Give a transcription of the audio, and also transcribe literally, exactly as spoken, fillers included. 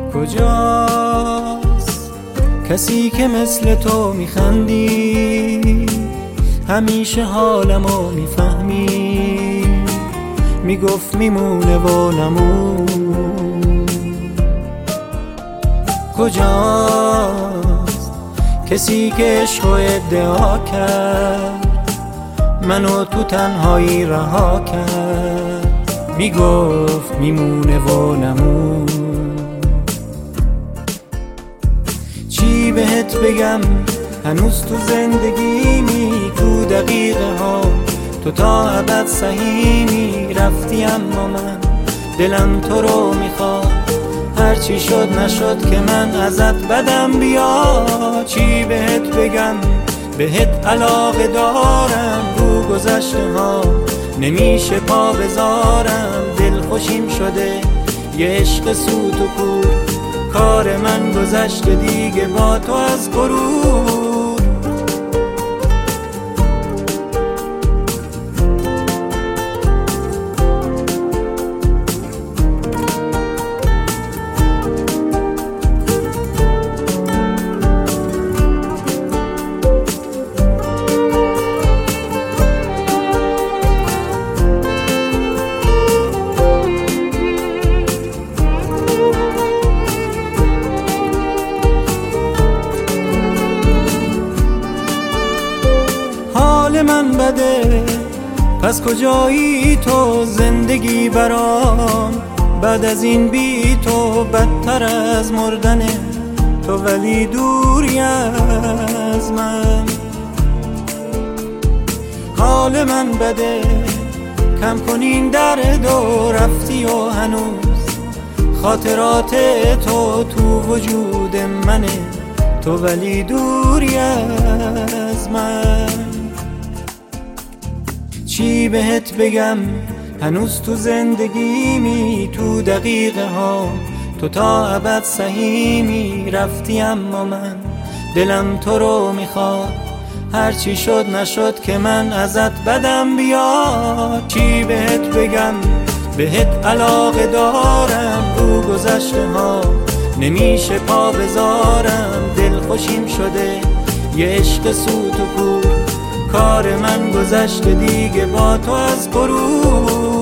کجاست کسی که مثل تو میخندی، همیشه حالمو میفهمی، میگفت میمونه و نمون. کجاست کسی که عشق و ادعا کرد، منو تو تنهایی رها کرد، میگفت میمونه و نمون. چی بهت بگم هنوز تو زندگیمی، تو دقیقه ها تو تا ابد سهیمی. رفتی اما من دلم تو رو میخواد، هرچی شد نشد که من ازت بدم بیاد. چی بهت بگم بهت علاقه دارم، رو گذشته ها نمیشه پا بذارم. دل خوشیم شده یه عشق سوت و کور، کار من گذشته دیگه با تو از غرور. من بده پس کجایی تو، زندگی برام بعد از این بی تو بدتر از مردنه. تو ولی دوری از من، حال من بده کم کنین درد و رفتی و هنوز خاطرات تو تو وجود منه. تو ولی دوری از من. چی بهت بگم هنوز تو زندگیمی، تو دقیقه ها تو تا ابد سهیمی. رفتی اما من دلم تو رو میخواد، هرچی شد نشد که من ازت بدم بیاد. چی بهت بگم بهت علاقه دارم، رو گذشته ها نمیشه پا بذارم. دل خوشیم شده یه عشق سوت و کور، کار من گذشته دیگه با تو از غرور.